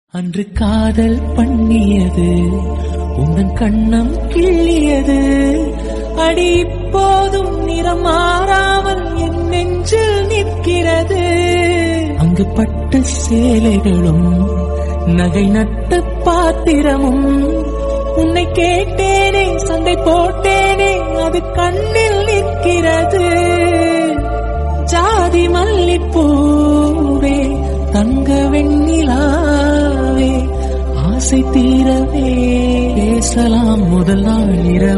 அன்று காதல் பண்ணியது உந்தன் கண்ணம் கிள்ளியது அடி இப்போதும் நிறம் மாறாமல் என் நெஞ்சில் நிற்கிறது. அங்கு பட்டு சேலைகளும் நகை நட்ட பாத்திரமும் உன்னை கேட்டேனே சண்டை போட்டேனே அது கண்ணில் நிற்கிறது. ஜாதி மல்லிப்பூவே தங்க வெண்ணிலாவே ஆசை தீரவே பேசலாம் முதல் நாள் இரவு.